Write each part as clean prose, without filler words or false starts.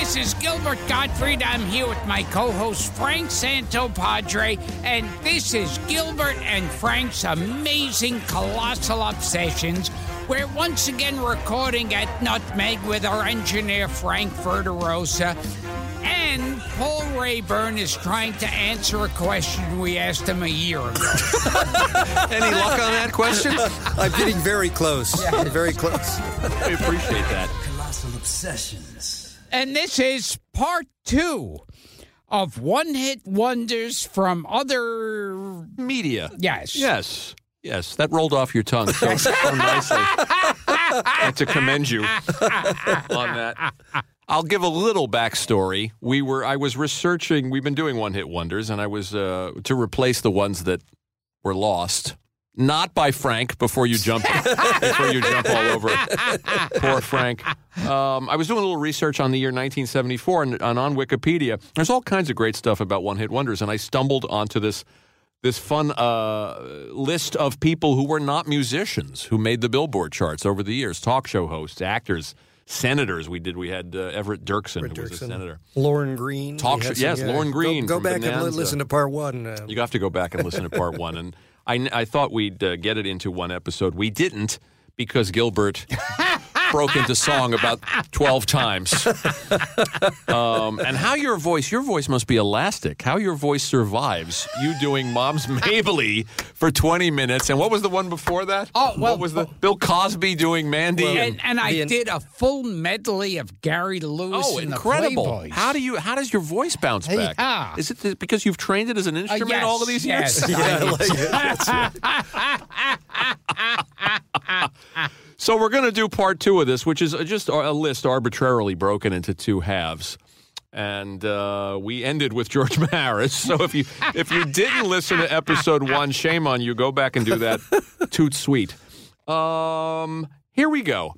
This is Gilbert Gottfried. I'm here with my co-host Frank Santopadre, and this is Gilbert and Frank's Amazing Colossal Obsessions. We're once again recording at Nutmeg with our engineer Frank Verderosa, and Paul Rayburn is trying to answer a question we asked him a year ago. Any luck on that question? I'm getting very close. Yeah. Very close. We appreciate that. Colossal Obsessions. And this is part 2 of one-hit wonders from other media. Yes. Yes, that rolled off your tongue so nicely. I have to commend you on that. I'll give a little backstory. I was researching. We've been doing one-hit wonders, and I was to replace the ones that were lost. Not by Frank. Before you jump all over poor Frank. I was doing a little research on the year 1974, and on Wikipedia, there's all kinds of great stuff about one-hit wonders, and I stumbled onto this fun list of people who were not musicians who made the Billboard charts over the years: talk show hosts, actors, senators. We had Everett Dirksen, who was a senator. Lauren Green. Lauren Green. Go back and listen to part 1. You have to go back and listen to part 1. And I thought we'd get it into one episode. We didn't, because Gilbert broke into song about 12 times. And how your voice must be elastic. How your voice survives you doing Mom's Mabley for 20 minutes. And what was the one before that? What was the Bill Cosby doing Mandy? And I did a full medley of Gary Lewis and incredible. the Playboys. How does your voice bounce back? Yeah. Is it because you've trained it as an instrument Yes, all of these years? Yes. So we're going to do part 2 of this, which is just a list arbitrarily broken into 2 halves. And we ended with George Maris. So if you didn't listen to episode 1, shame on you. Go back and do that. Toot sweet. Here we go.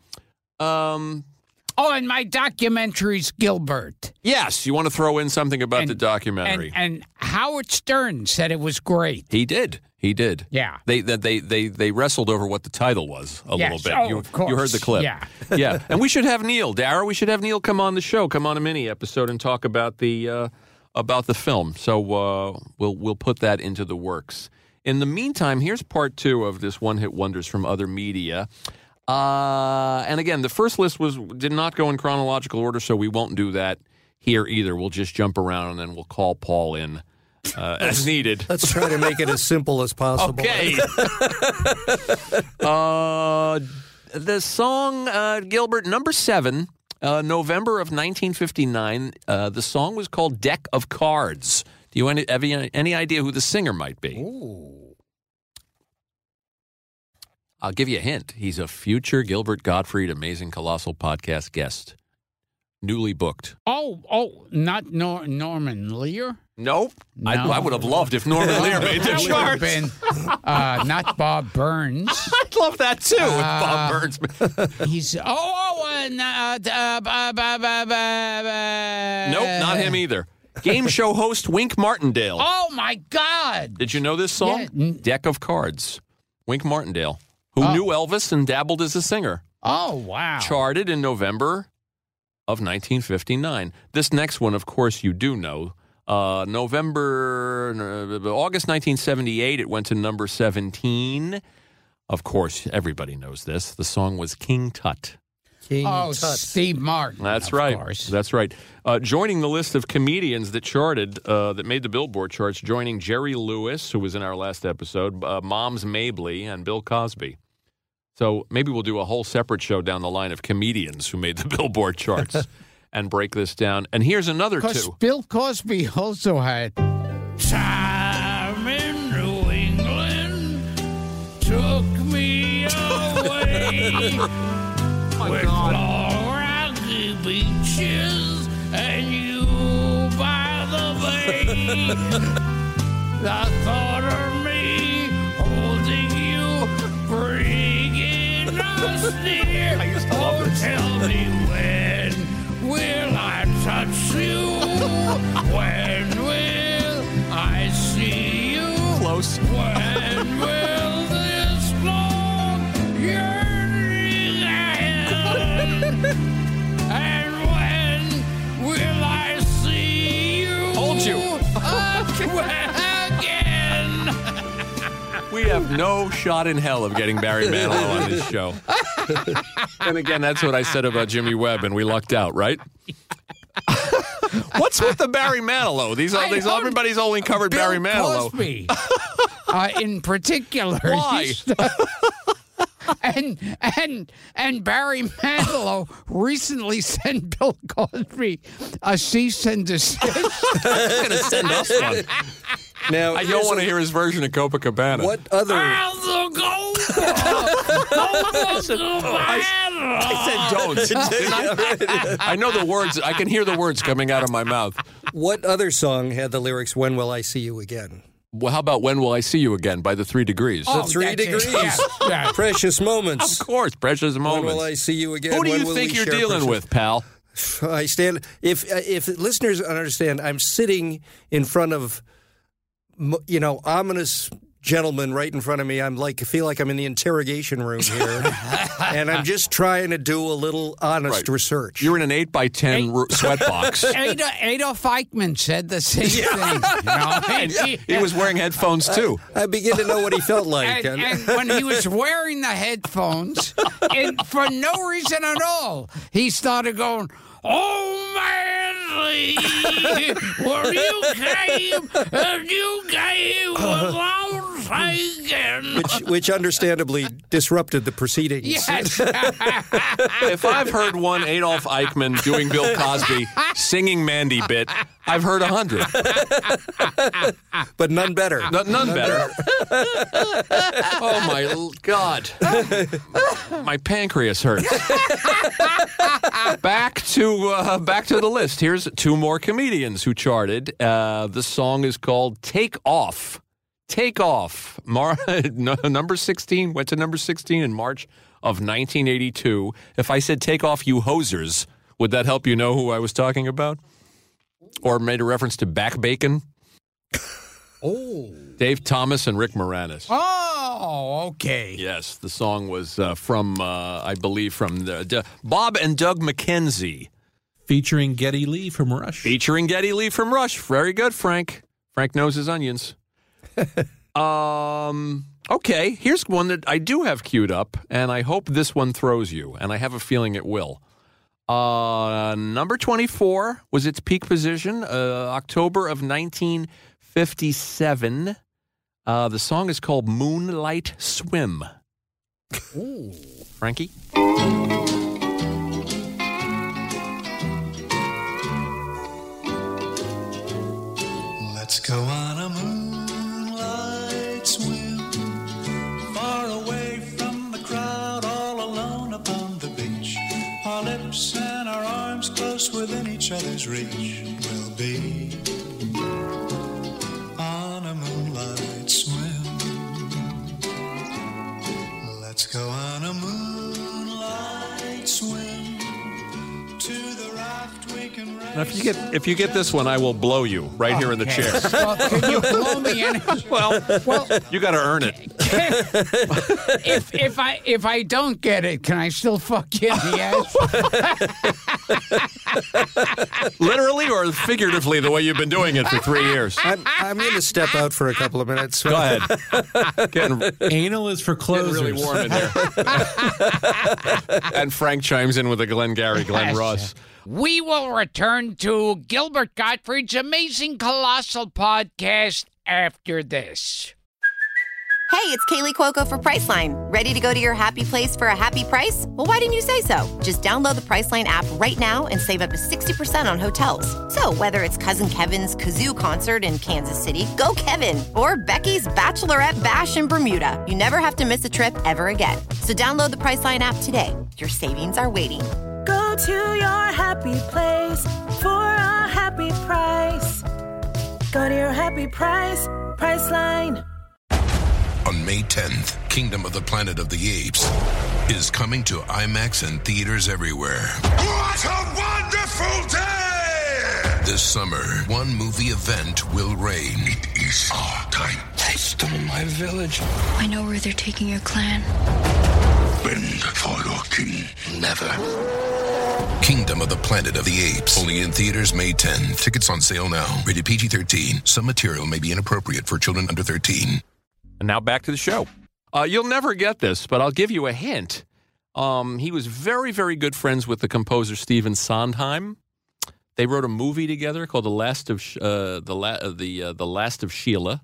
And my documentary's Gilbert. Yes, you want to throw in something about the documentary. And Howard Stern said it was great. He did. Yeah. They wrestled over what the title was a little bit. Of course. You heard the clip. Yeah. And we should have Neil. Dara, we should have Neil come on the show, come on a mini episode and talk about the film. So we'll put that into the works. In the meantime, here's part 2 of this one-hit wonders from other media. And again, the first list did not go in chronological order, so we won't do that here either. We'll just jump around and then we'll call Paul in as needed. Let's try to make it as simple as possible. Okay. The song, Gilbert, number 7, November of 1959. The song was called Deck of Cards. Do you have any idea who the singer might be? Ooh. I'll give you a hint. He's a future Gilbert Gottfried Amazing Colossal Podcast guest. Newly booked. Not Norman Lear? Nope. No. I would have loved if Norman Lear made the That charts. would have been not Bob Burns. I'd love that too if Bob Burns. He's Nope, not him either. Game show host Wink Martindale. Oh my God! Did you know this song? Yeah. Deck of Cards. Wink Martindale, who knew Elvis and dabbled as a singer. Oh wow! Charted in November of 1959. This next one, of course, you do know. August 1978, it went to number 17. Of course, everybody knows this. The song was King Tut. King Tut. Steve Martin. That's of right. Course. That's right. Joining the list of comedians that charted, that made the Billboard charts, joining Jerry Lewis, who was in our last episode, Mom's Mabley, and Bill Cosby. So maybe we'll do a whole separate show down the line of comedians who made the Billboard charts and break this down. And here's another 2. Bill Cosby also had Time in New England took me away with long rocky beaches and you by the bay. The thought of me holding you, bringing us near. Oh, tell me when will I touch you? When will I see you? Close. When will this long yearning end? And when will We have no shot in hell of getting Barry Manilow on this show. And again, that's what I said about Jimmy Webb, and we lucked out, right? What's with the Barry Manilow? Everybody's only covered Bill Barry Manilow. Cosby, in particular. Why? And Barry Manilow recently sent Bill Cosby a cease and desist. He's going to send us one. Now, I don't want to hear his version of Copacabana. What other? I said don't. I know the words. I can hear the words coming out of my mouth. What other song had the lyrics "When Will I See You Again"? Well, how about When Will I See You Again by the 3 Degrees? The 3 Degrees. Yeah. Precious moments. Of course, precious moments. When will I see you again? Who do When you will think we you're share dealing precious- with, pal? I stand. If listeners understand, I'm sitting in front of, ominous gentlemen right in front of me. I feel like I'm in the interrogation room here, and I'm just trying to do a little honest research. You're in an 8x10 sweatbox. Adolf Eichmann said the same thing. He was wearing headphones too. I begin to know what he felt like. And when he was wearing the headphones, and for no reason at all, he started going, "Oh, Manly, where you came, and you came without thinking." Which understandably disrupted the proceedings. Yes. If I've heard one Adolf Eichmann doing Bill Cosby singing Mandy bit, I've heard 100. But none better. None better. Oh, my God. My pancreas hurts. Back to the list. Here's 2 more comedians who charted. The song is called Take Off. Take Off. Number 16, went to number 16 in March of 1982. If I said Take Off, you hosers, would that help you know who I was talking about? Or made a reference to back bacon? Oh. Dave Thomas and Rick Moranis. Oh, okay. Yes, the song was from Bob and Doug McKenzie. Featuring Geddy Lee from Rush. Featuring Geddy Lee from Rush. Very good, Frank. Frank knows his onions. Okay, here's one that I do have queued up, and I hope this one throws you, and I have a feeling it will. Number 24 was its peak position, October of 1957. The song is called Moonlight Swim. Ooh. Frankie? Let's go on a moonlight swim, far away from the crowd, all alone upon the beach. Our lips and our arms close within each other's reach. We'll be on a moonlight swim. Let's go on a moonlight swim to the raft we can race. Now, if you get this one, I will blow you right here in the chair. Well, can you blow me in? Well, you got to earn it. If I don't get it, can I still fuck you in the ass? Literally or figuratively, the way you've been doing it for 3 years. I'm going to step out for a couple of minutes. Go ahead. Getting Anal is for closers. really warm in here. And Frank chimes in with a Glengarry, Glenn Ross. We will return to Gilbert Gottfried's amazing colossal podcast after this. Hey, it's Kaylee Cuoco for Priceline. Ready to go to your happy place for a happy price? Well, why didn't you say so? Just download the Priceline app right now and save up to 60% on hotels. So whether it's Cousin Kevin's Kazoo Concert in Kansas City, go Kevin, or Becky's Bachelorette Bash in Bermuda, you never have to miss a trip ever again. So download the Priceline app today. Your savings are waiting. Go to your happy place for a happy price. Go to your happy price, Priceline. On May 10th, Kingdom of the Planet of the Apes is coming to IMAX and theaters everywhere. What a wonderful day! This summer, one movie event will reign. It is our time. They stole my village. I know where they're taking your clan. Bend for your king. Never. Kingdom of the Planet of the Apes. Only in theaters May 10. Tickets on sale now. Rated PG-13. Some material may be inappropriate for children under 13. And now back to the show. You'll never get this, but I'll give you a hint. He was very, very good friends with the composer Stephen Sondheim. They wrote a movie together called The Last of Sheila.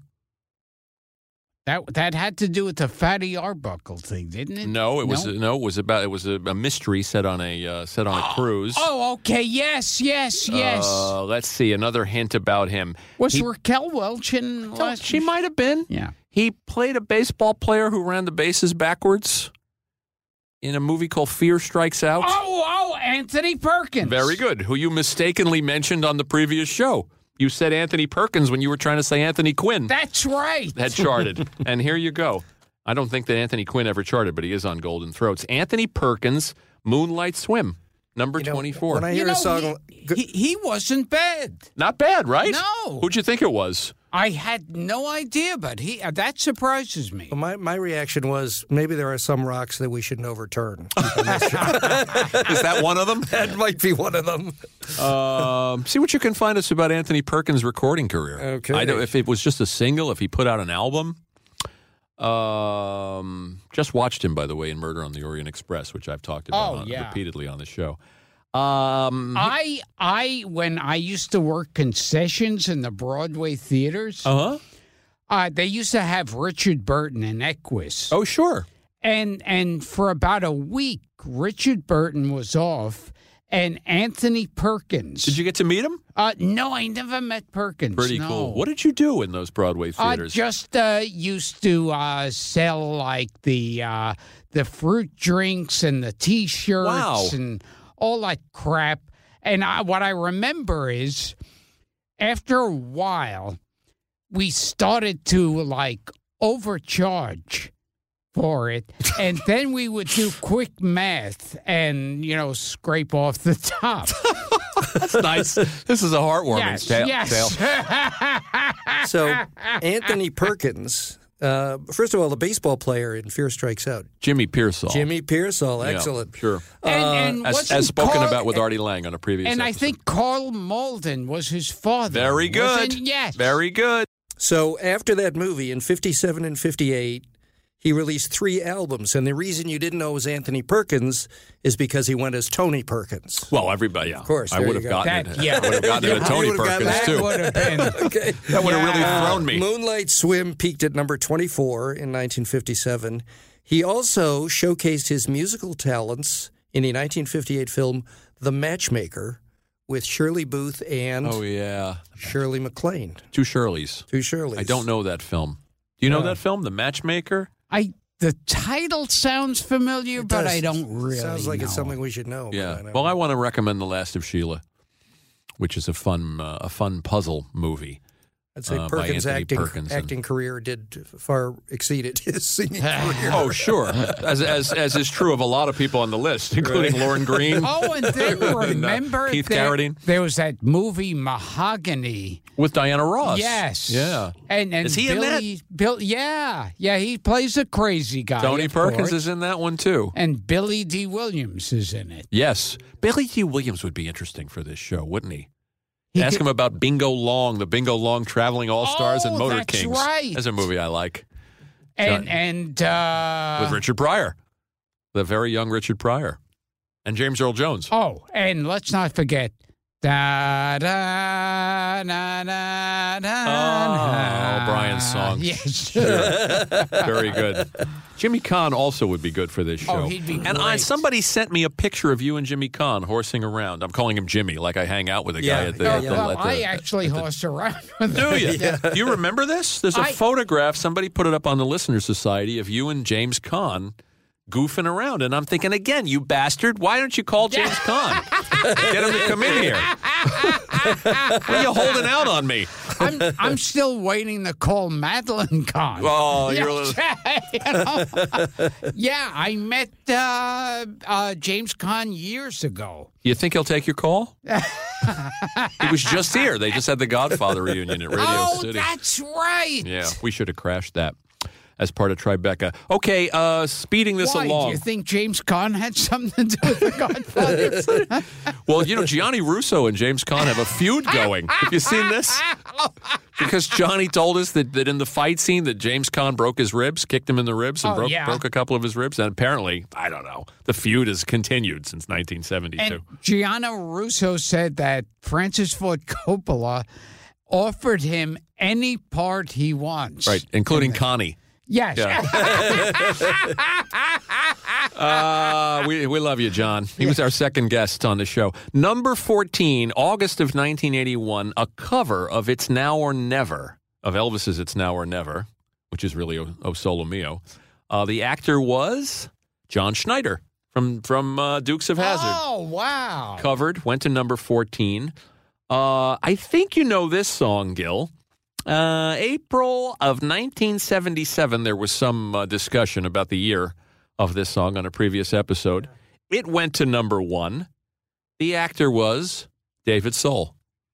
That had to do with the Fatty Arbuckle thing, didn't it? No, it was a mystery set on a cruise. Oh, okay, yes. Let's see, another hint about him. Was Raquel Welch in? She might have been. Yeah. He played a baseball player who ran the bases backwards in a movie called Fear Strikes Out. Oh, Anthony Perkins. Very good. Who you mistakenly mentioned on the previous show. You said Anthony Perkins when you were trying to say Anthony Quinn. That's right. Had charted. And here you go. I don't think that Anthony Quinn ever charted, but he is on Golden Throats. Anthony Perkins, Moonlight Swim, number 24. When I hear a song... He wasn't bad. Not bad, right? No. Who'd you think it was? I had no idea, but that surprises me. Well, my reaction was maybe there are some rocks that we shouldn't overturn. Is that one of them? That might be one of them. See what you can find us about Anthony Perkins' recording career. Okay. I know if it was just a single, if he put out an album. Just watched him, by the way, in Murder on the Orient Express, which I've talked about repeatedly on the show. When I used to work concessions in the Broadway theaters, they used to have Richard Burton and Equus. Oh, sure. And for about a week, Richard Burton was off, and Anthony Perkins. Did you get to meet him? No, I never met Perkins. Pretty no. cool. What did you do in those Broadway theaters? Just used to sell like the fruit drinks and the T-shirts and all that crap. And what I remember is, after a while, we started to, like, overcharge for it. And then we would do quick math and, scrape off the top. That's nice. This is a heartwarming tale. So, Anthony Perkins... first of all, the baseball player in Fear Strikes Out. Jimmy Pearsall. Excellent. Yeah, sure. And as spoken about with Artie Lang on a previous And episode. I think Carl Malden was his father. Very good. Yes. Very good. So after that movie, in 57 and 58, he released 3 albums. And the reason you didn't know it was Anthony Perkins is because he went as Tony Perkins. Well, everybody, yeah. Of course. I would have gotten it. Yeah. I would have gotten it at Tony Perkins, too. That would have been. Okay. That would have really thrown me. Moonlight Swim peaked at number 24 in 1957. He also showcased his musical talents in the 1958 film The Matchmaker with Shirley Booth and Shirley MacLaine. Two Shirleys. I don't know that film. Do you know that film, The Matchmaker? The title sounds familiar, but I don't really Sounds like know. it's something we should know. Yeah. Well, I want to recommend The Last of Sheila, which is a fun puzzle movie. I'd say by Perkins' Anthony acting career did far exceeded his singing career. Oh, sure. As is true of a lot of people on the list, including Lauren Green. Oh, and then remember Keith Carradine. There was that movie Mahogany. With Diana Ross. Yes. Yeah. And is he Billy, in that? Yeah, he plays a crazy guy. Tony Perkins is in that one, too. And Billy D. Williams is in it. Yes. Billy D. Williams would be interesting for this show, wouldn't he? Ask him about Bingo Long, the Bingo Long Traveling All-Stars and Motor Kings. Right. That's a movie I like. And with Richard Pryor, the very young Richard Pryor, and James Earl Jones. Oh, and let's not forget. Da, da, na, na, na, Brian's song. Yes. Sure. Very good. Jimmy Caan also would be good for this show. Oh, he'd be and great. Somebody sent me a picture of you and Jimmy Caan horsing around. I'm calling him Jimmy, like I hang out with a guy at the... I actually horsed around with Do you? Yeah. Do you remember this? There's a photograph, somebody put it up on the Listener Society, of you and James Caan goofing around. And I'm thinking, again, you bastard, why don't you call James Caan? Get him to come in here. What are you holding out on me? I'm still waiting to call Madeline Caan. Oh, yeah, I met James Caan years ago. You think he'll take your call? He was just here. They just had the Godfather reunion at Radio City. Oh, that's right. Yeah, we should have crashed that as part of Tribeca. Okay, speeding this along. Do you think James Caan had something to do with the Godfather? Well, Gianni Russo and James Caan have a feud going. Have you seen this? Because Johnny told us that in the fight scene that James Caan broke his ribs, kicked him in the ribs, and broke a couple of his ribs. And apparently, I don't know, the feud has continued since 1972. And Gianna Russo said that Francis Ford Coppola offered him any part he wants. Right, including Connie. Yes. Yeah. We love you, John. He was our second guest on the show. Number 14, August of 1981, a cover of It's Now or Never, of Elvis's It's Now or Never, which is really O Solo Mio. The actor was John Schneider from Dukes of Hazzard. Oh, wow. Covered, went to number 14. I think you know this song, Gil. April of 1977, there was some discussion about the year of this song on a previous episode. It went to number 1. The actor was David Soul.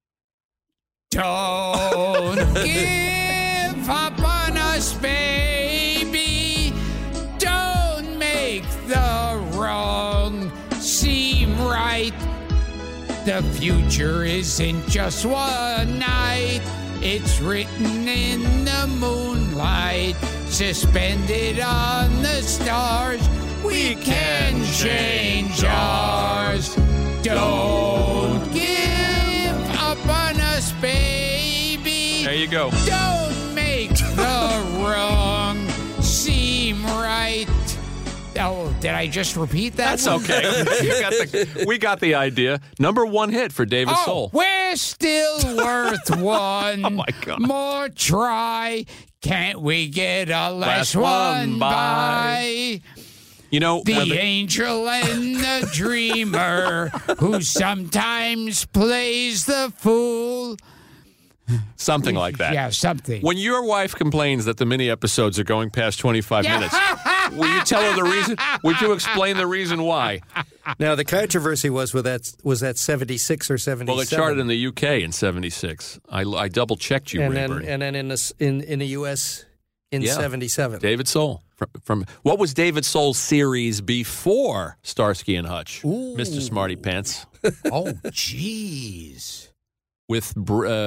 Don't give up on us, baby. Don't make the wrong seem right. The future isn't just one night. It's written in the moonlight, suspended on the stars. We can change ours. Don't give up on us, baby. There you go. Don't make the wrong seem right. Oh, did I just repeat that? That's okay. We got the idea. Number 1 hit for David Soul. We're still worth one Oh, my God. more try. Can't we get a last one by? You know, The angel and the dreamer who sometimes plays the fool. something like that. Yeah, something. When your wife complains that the mini episodes are going past 25 minutes, will you tell her the reason? Would you explain the reason why? Now, the controversy was that 76 or 77? Well, it charted in the UK in 76. I double-checked you, Rayburn. And then in the U.S. in 77. David Soul. From what was David Soul's series before Starsky and Hutch? Ooh. Mr. Smarty Pants. Oh, jeez. With her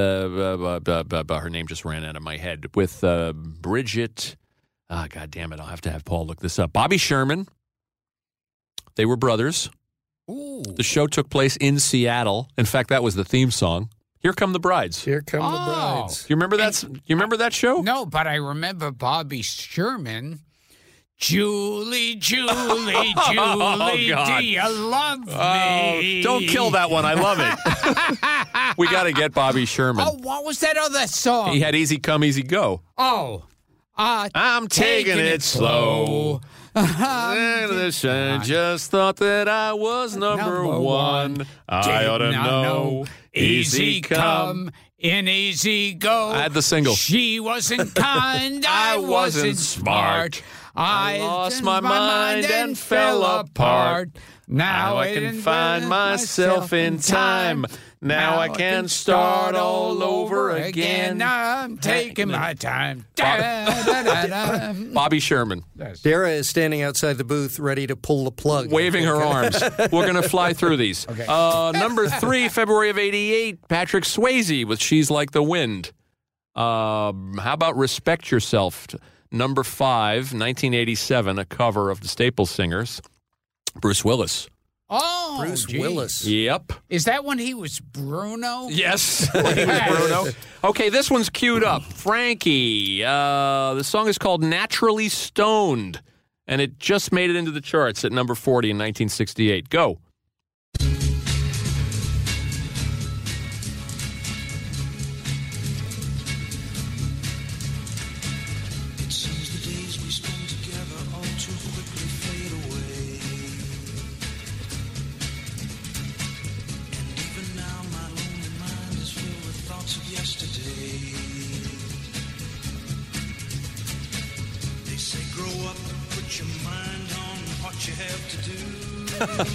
name just ran out of my head. With Bridget, God damn it, I'll have to have Paul look this up. Bobby Sherman. They were brothers. Ooh. The show took place in Seattle. In fact, that was the theme song. Here Come the Brides. Here Come the Brides. You remember that? You remember that show? No, but I remember Bobby Sherman. Julie, Julie, Julie, God. do you love me? Don't kill that one. I love it. We got to get Bobby Sherman. Oh, what was that other song? He had Easy Come, Easy Go. Oh. I'm taking it slow. I just thought that I was number one. I ought to know. Easy come and easy go. I had the single. She wasn't kind. I wasn't smart. I lost my mind and fell apart. Now I can find myself in time. Now I can start all over again. I'm taking my time. Bobby Sherman. Dara is standing outside the booth ready to pull the plug. Waving her arms. We're going to fly through these. Okay. Number 3, February of 88, Patrick Swayze with She's Like the Wind. How about Respect Yourself? Number 5, 1987, a cover of the Staples Singers. Bruce Willis. Oh, Bruce Willis. Yep. Is that when he was Bruno? Yes, he was Bruno. Okay, this one's queued up. Frankie. The song is called Naturally Stoned, and it just made it into the charts at number 40 in 1968. Go. But I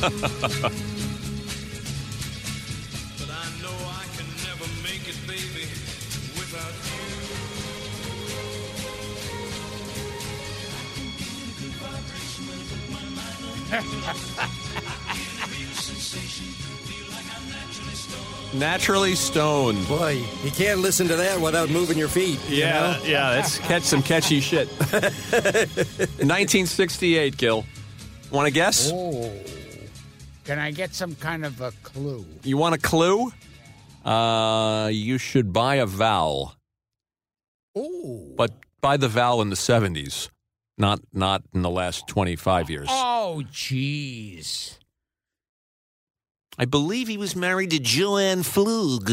know I can never make it, baby, without you. Sensation, feel like I'm naturally stoned. Naturally Stoned. Boy, you can't listen to that without moving your feet. you know? Yeah, that's some catchy shit. 1968, Gil. Want to guess? Oh. Can I get some kind of a clue? You want a clue? You should buy a vowel. Oh. But buy the vowel in the 70s, not in the last 25 years. Oh, jeez. I believe he was married to Joanne Flug.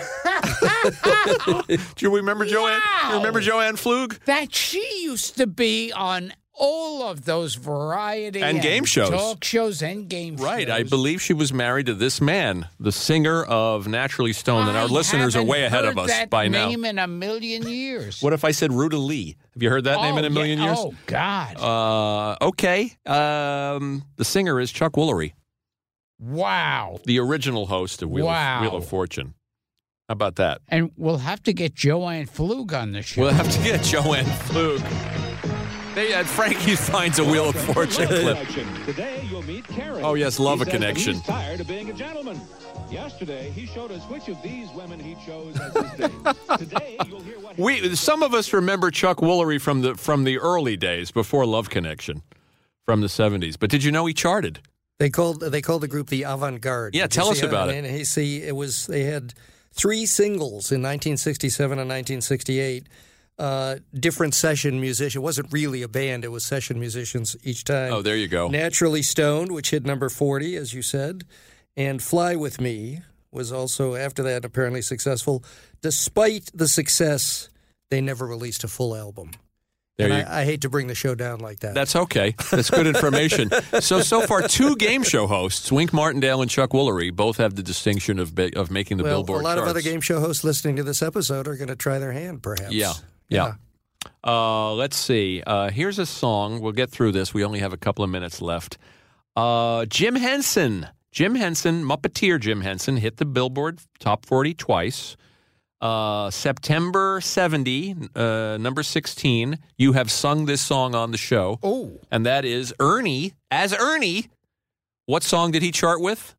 Do you remember Joanne? Wow. You remember Joanne Flug? That she used to be on all of those variety And game shows. talk shows and game shows. Right. I believe she was married to this man, the singer of Naturally Stoned, and our listeners are way ahead of us by now. I haven't heard that name in a million years. What if I said Ruta Lee? Have you heard that name in a million years? Oh, God. Okay. The singer is Chuck Woolery, Wow. the original host of Wheel of Fortune. How about that? And we'll have to get Joanne Flug on the show. We'll have to get Joanne Flug. Frankie finds a Wheel of Fortune clip. Today you'll meet Karen. Oh, yes, love a connection. He's tired of being a gentleman. Yesterday, he showed us which of these women he chose as his date. Today, you'll hear what Some of us remember Chuck Woolery from the early days before Love Connection, from the 70s. But did you know he charted? They called the group the Avant-Garde. Yeah, tell us about it. They had 3 singles in 1967 and 1968. Different session musicians. It wasn't really a band. It was session musicians each time. Oh, there you go. Naturally Stoned, which hit number 40, as you said. And Fly With Me was also, after that, apparently successful. Despite the success, they never released a full album. I hate to bring the show down like that. That's okay. That's good information. So far, 2 game show hosts, Wink Martindale and Chuck Woolery, both have the distinction of making the Billboard charts. A lot of other charts. game show hosts listening to this episode are going to try their hand, perhaps. Yeah. Let's see. Here's a song. We'll get through this. We only have a couple of minutes left. Jim Henson, Muppeteer Jim Henson, hit the Billboard Top 40 twice. September 70, number 16, you have sung this song on the show. Oh. And that is Ernie. As Ernie, what song did he chart with?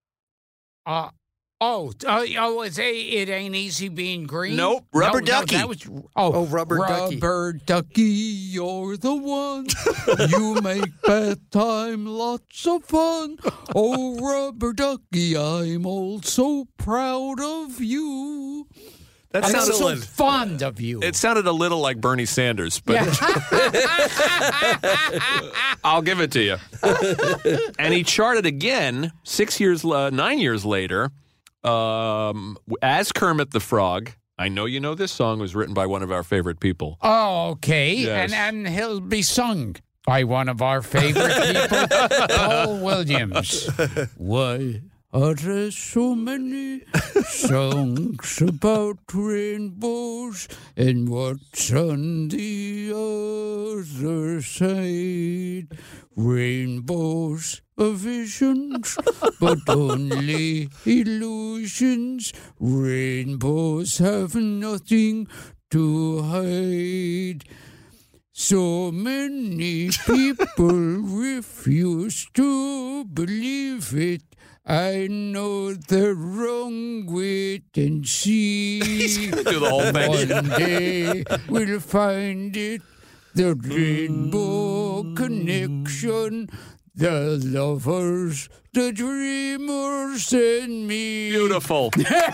It Ain't Easy Being Green? Nope, Rubber Ducky. That was, Rubber Ducky. Rubber Ducky, you're the one. You make bedtime lots of fun. Oh, Rubber Ducky, I'm all so proud of you. That I'm sounded so fond of you. It sounded a little like Bernie Sanders, but I'll give it to you. And he charted again 9 years later as Kermit the Frog. I know you know this song was written by one of our favorite people. Oh, okay. Yes. And he'll be sung by one of our favorite people, Paul Williams. Why are there so many songs about rainbows and what's on the other side? Rainbows are visions, but only illusions. Rainbows have nothing to hide. So many people refuse to believe it. I know they're wrong, wait and see. He's going to do the whole thing. One day we'll find it. The Rainbow Connection, the lovers, the dreamers, and me. Beautiful.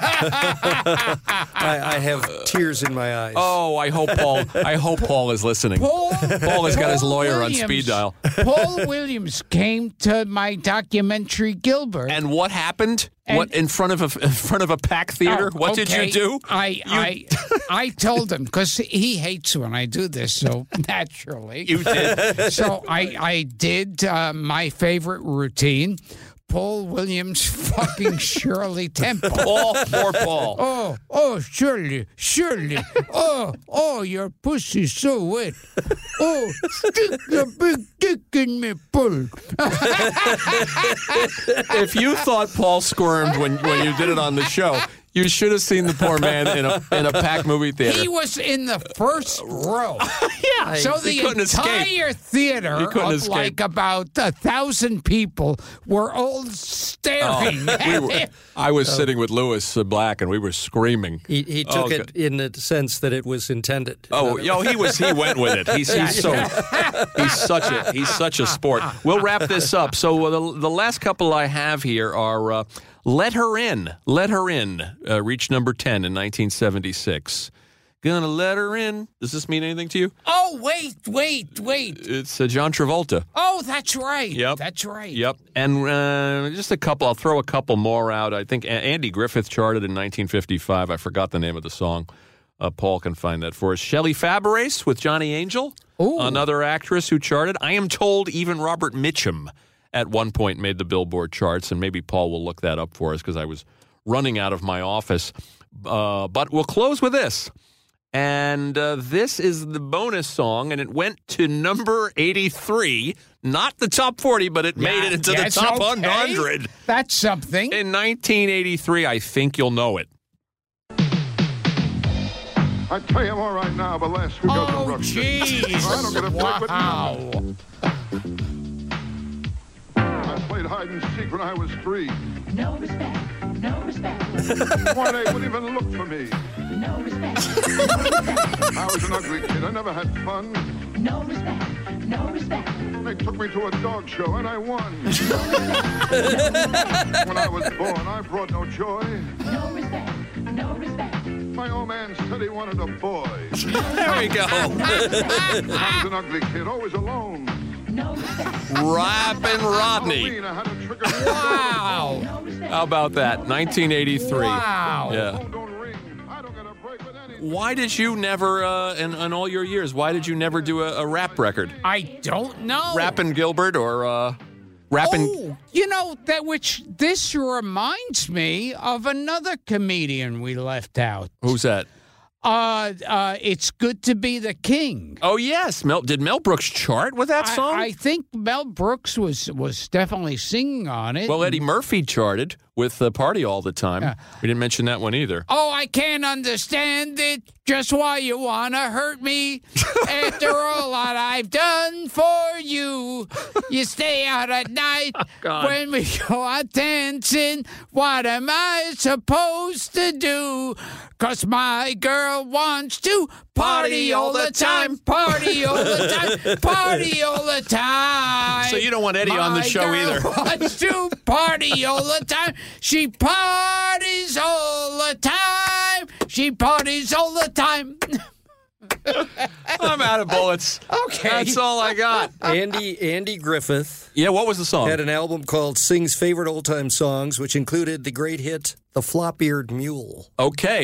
I have tears in my eyes. Oh, I hope Paul is listening. Paul has got his lawyer on speed dial. Paul Williams came to my documentary Gilbert. And what happened? What in front of a packed theater? What did you do? I told him because he hates when I do this, so naturally you did. So I did my favorite routine. Paul Williams fucking Shirley Temple. Poor Paul. Oh, Shirley. Oh, your pussy's so wet. Oh, stick your big dick in me, Paul. If you thought Paul squirmed when you did it on the show, You should have seen the poor man in a packed movie theater. He was in the first row. Yeah. So the entire theater of like about 1,000 people were all staring at him. I was sitting with Lewis Black, and we were screaming. He took it in the sense that it was intended. He went with it. He's such a sport. We'll wrap this up. So the last couple I have here are Let Her In. Let Her In reached number 10 in 1976. Gonna let her in. Does this mean anything to you? Oh, wait. It's John Travolta. Oh, that's right. Yep. That's right. Yep. And just a couple, I'll throw a couple more out. I think Andy Griffith charted in 1955. I forgot the name of the song. Paul can find that for us. Shelley Fabares with Johnny Angel. Ooh. Another actress who charted. I am told even Robert Mitchum at one point made the Billboard charts, and maybe Paul will look that up for us because I was running out of my office. But we'll close with this. And this is the bonus song, and it went to number 83. Not the top 40, but it made it into the top 100. That's something. In 1983, I think you'll know it. I tell you, I'm all right now, but last week I was in Russia. Jeez. I don't get a break with Wow. I played hide and seek when I was 3. No respect. No respect. Why, they wouldn't even look for me. No respect. I was an ugly kid. I never had fun. No respect. No respect. They took me to a dog show, and I won. When I was born, I brought no joy. No respect. No respect. My old man said he wanted a boy. There we go. I was an ugly kid, always alone. No respect. Rappin' Rodney. Halloween, I had a trick or treat. Wow. How about that? 1983. Wow. Yeah. Phone don't ring. I don't get a break with anything. Why did you never, in all your years, why did you never do a rap record? I don't know. Rappin' Gilbert or rappin'... Oh, you know, this reminds me of another comedian we left out. Who's that? It's Good to Be the King. Oh, yes. Did Mel Brooks chart with that song? I think Mel Brooks was definitely singing on it. Well, Eddie Murphy charted with Party All the Time. Yeah. We didn't mention that one either. Oh, I can't understand it. Just why you want to hurt me. After all that I've done for you. You stay out at night when we go out dancing. What am I supposed to do? 'Cause my girl wants to party all the time. Party all the time. Party all the time. So you don't want Eddie on the show either. My girl wants to party all the time. She parties all the time. She parties all the time. I'm out of bullets. Okay. That's all I got. Andy Griffith Yeah, what was the song? had an album called Sing's Favorite Old Time Songs, which included the great hit The Flop-Eared Mule. Okay.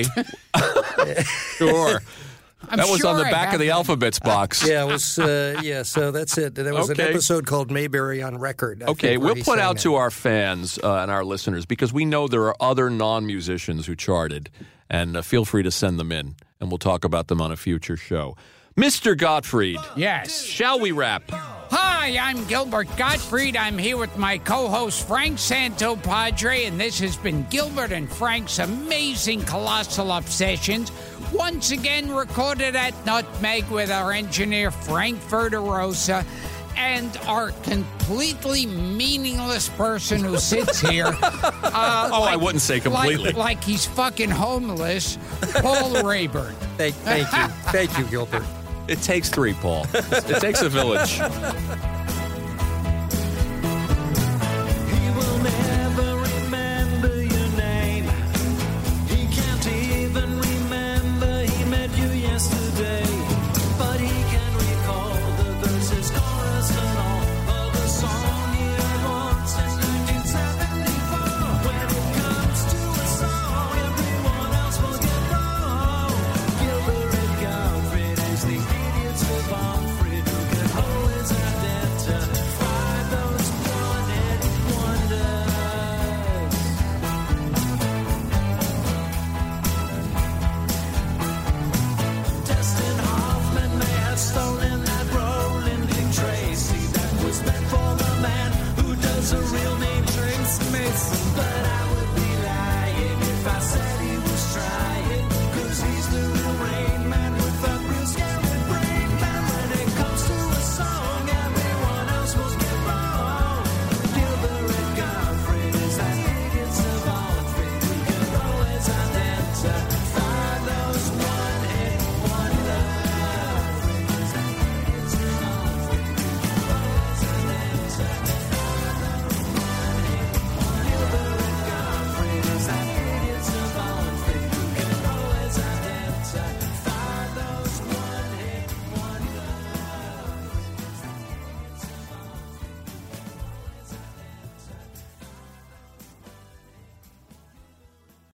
Sure. That was on the back of the Alphabets box. Yeah, it was. So that's it. There was an Okay. episode called Mayberry on Record. I Okay, think, where we'll he put sang out that. to our fans and our listeners, because we know there are other non-musicians who charted, and feel free to send them in, and we'll talk about them on a future show. Mr. Gottfried, Yes. shall we wrap? Hi, I'm Gilbert Gottfried. I'm here with my co-host Frank Santopadre, and this has been Gilbert and Frank's Amazing Colossal Obsessions, once again recorded at Nutmeg with our engineer Frank Verderosa and our completely meaningless person who sits here. I wouldn't say completely. Like he's fucking homeless, Paul Rayburn. Thank you. Thank you, Gilbert. It takes three, Paul. It takes a village.